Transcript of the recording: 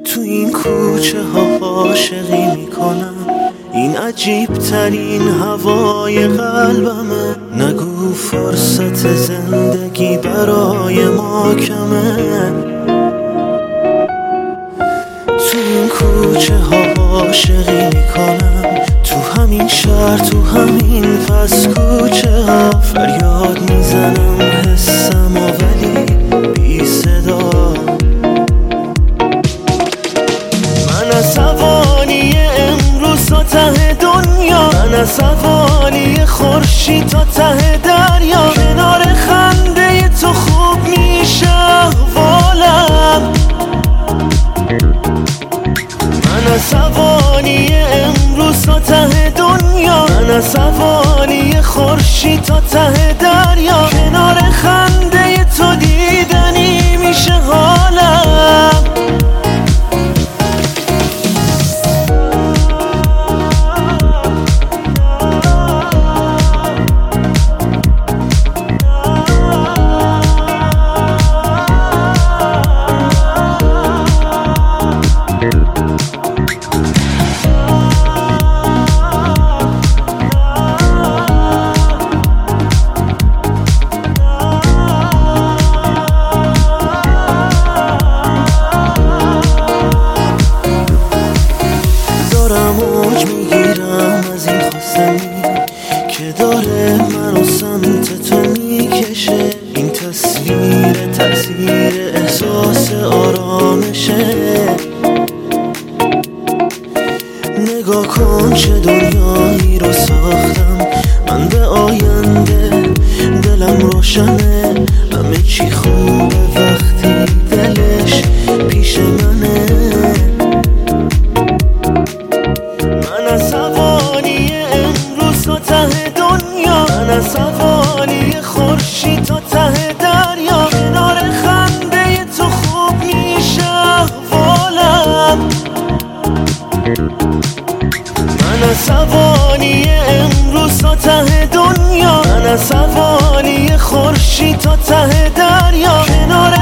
تو این کوچه ها عاشقی میکنم، این عجیب ترین هوای قلبمه. نگو فرصت زندگی برای ما کمه. تو این کوچه ها عاشقی میکنم، تو همین شهر، تو همین پس کوچه ها. فریاد میزنم حسم و ولی بی صدا. من عصبانی امروز تا ته دنیا، من عصبانی خورشید تا ته دریا. کنار خنده تو خوب میشه احوالم. من عصبانی امروز تا ته دنیا، من عصبانی خورشید تا ته دریا. کنار خنده تو دیدنی میشه حالم. موج میگیرم از این خواستنی که داره منو سمت تو میکشه. این تصویر تأثیر احساس آرامشه. نگاه کن چه دنیایی رو ساختم من به آینده. دلم روشنه، همه چی خوبه وقتی دلش پیش منه. من عصبانی امروز تا ته دنیا، من عصبانی خورشید تا ته دریا. کنار خنده تو خوب میشه احوالم. من عصبانی امروز تا ته دنیا، من عصبانی خورشید تا ته دریا. کنار